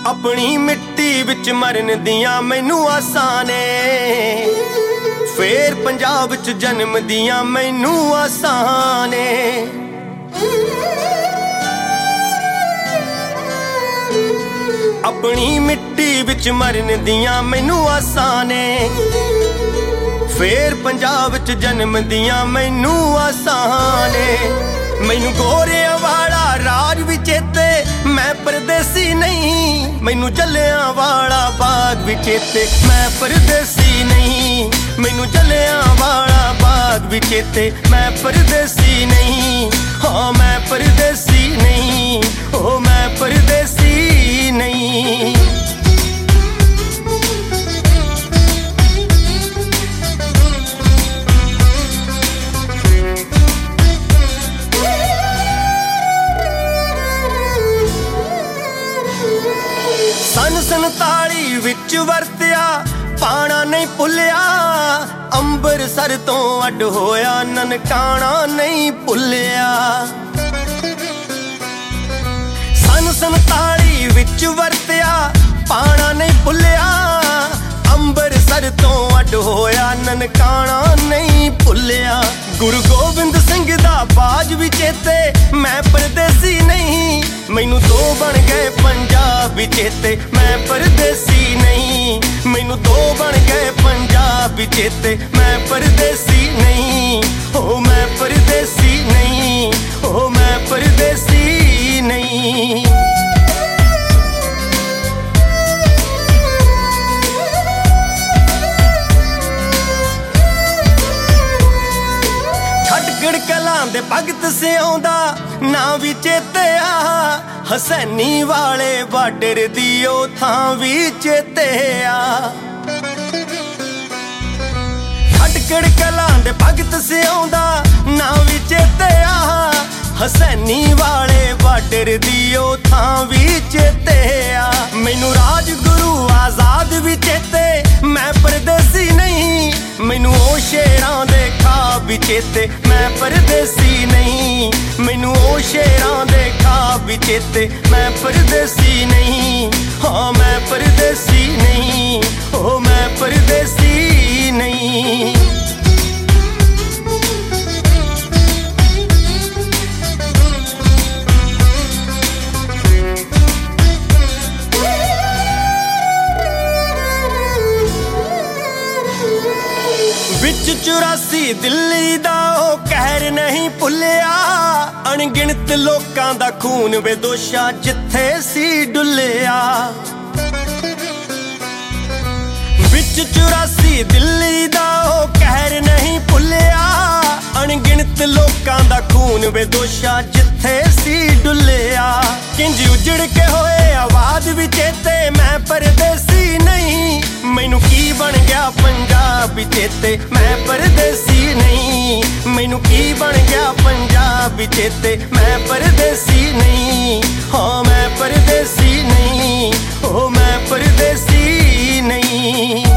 अपनी मिट्टी विच मरन दियां मैनू आसां ने, फेर पंजाब च जन्म दियां मैनू आसां ने। अपनी मिट्टी विच मरन दियां मैनू आसां ने, फेर पंजाब च जन्म दियां मैनू आसां ने। मैनू गोरियां वाला राज भी चेते, मैं परदेसी नहीं। मैनू जलियां वाला बाग भी चेते, मैं परदेसी नहीं। मैनू जलियां वाला बाग भी चेते, मैं परदेसी नहीं। हाँ मैं परदेसी नहीं, ओ मैं परदेसी नहीं। सन 47 विच वरत्या पाना नहीं भुलिया, अंबरसर तो अड होया ननकाना नहीं भुलिया। सन 47 विच वरत्या पाना नहीं भुलिया, अंबरसर तो अड होया ननकाना नहीं भुलिया। गुरु गोबिंद सिंह दा बाज भी चेते, मैं परदेसी नहीं। मैनू दो बन गए पंजाबी चेते, मैं परदेसी नहीं। मैनू दो बन गए पंजाबी चेते, मैं परदेसी नहीं। ओ मैं परदेसी नहीं, ओ मैं परदेसी नहीं। कलां दे भगत सिआउंदा ना भी चेते आ, हसैनी वाले बार्डर दी ओ थां भी चेते आ। खटकड़ कलां दे भगत सिआउंदा ना भी चेते आ, हसैनी वाले बार्डर दी ओ थां भी चेते आ। मैनू राजगुरु आजाद भी चेते, मैं परदेसी नहीं। मैनू ओ शेरां दे ख्वाब भी चेते, मैं परदेसी नहीं। मैनू ओ शेरां दे ख्वाब भी चेते, मैं परदेसी नहीं। हाँ मैं परदेसी नहीं, ओ मैं परदेसी नहीं। विच 84 दिल्ली दा ओ कहर नहीं भुलिया, अणगिणत लोकां दा खून बेदोशा जिथे सी डुलिया। विच 84 दिल्ली दा ओ कहर नहीं भुलिया, अणगिणत लोकां दा खून बेदोशा जिथे सी डुलिया। किंज उजड़ के होए आवाज भी चेते, मैं परदेसी नहीं। मैनू की बन गया पंजाबी चेते, मैं परदेसी नहीं। मैनू की बन गया पंजाबी चेते, मैं परदेसी नहीं। हाँ मैं परदेसी नहीं, ओ मैं परदेसी नहीं।